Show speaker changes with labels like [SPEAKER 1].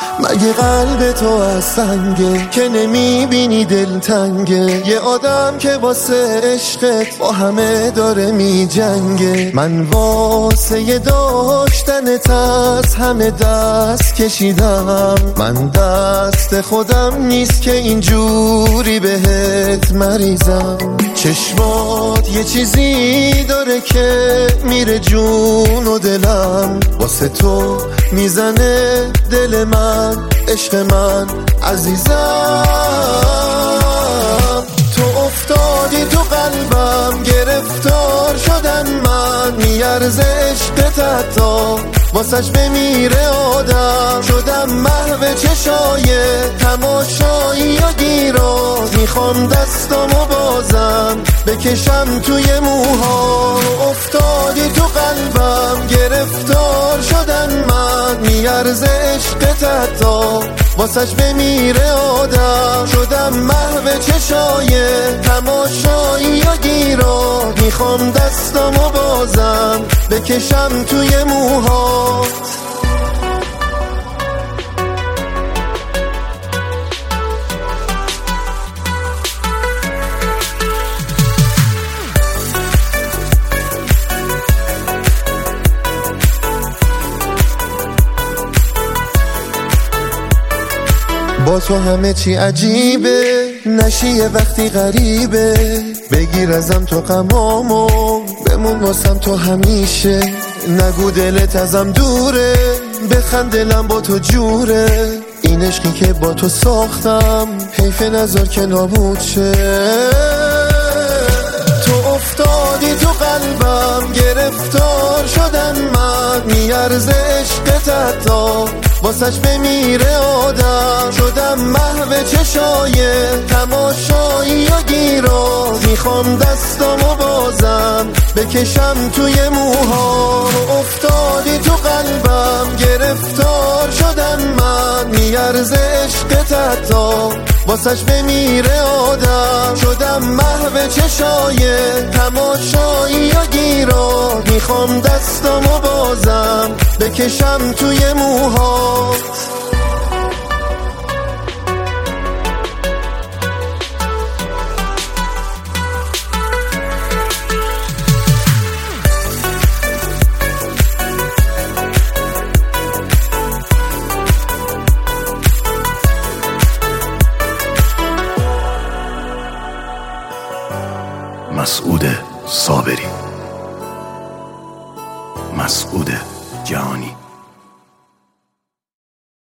[SPEAKER 1] مگه قلب تو از سنگه که نمیبینی دلتنگه؟ یه آدم که واسه عشقت با همه داره میجنگه. من واسه داشتنت از همه دست کشیدم، من دست خودم نیست که اینجوری بهت مریضم. چشمات یه چیزی داره که میره جون و دلم، واسه تو میزنه دل من، عشق من عزیزم. تو افتادی تو قلبم، گرفتار شدم من، میارزه عشقت حتی واسش بمیره آدم. شدم محو چشای تماشایی و گیراز، میخوام دستامو بازم بکشم توی موها. افتادی تو قلبم، گرفتار شدم من، میارزه عشقت حتی واسش بمیره آدم. شدم محو چشای تماشایی و گیراز، میخوام دستامو بازم بکشم توی موها. با تو همه چی عجیبه، نشی یه وقتی غریبه. بگیر ازم تو غمامو، بمون واسم تو همیشه. نگو دلت ازم دوره، بخند دلم با تو جوره. این عشقی که با تو ساختم، حیف نذار که نابود شه. تو افتادی تو قلبم، گرفتار شدم من، میارزه عشقت حتی واسش بمیره آدم. شدم محو چشای تماشایی و گیراز، میخوام دستامو بازم بکشم توی موها. افتادی تو قلبم، گرفتار شدم من، میارزه عشقت حتی واسش بمیره آدم. شدم محو چشای تماشایی و گیراز، میخوام دستامو بازم بکشم توی موها.
[SPEAKER 2] مسعود صابری، مسعود جهانی.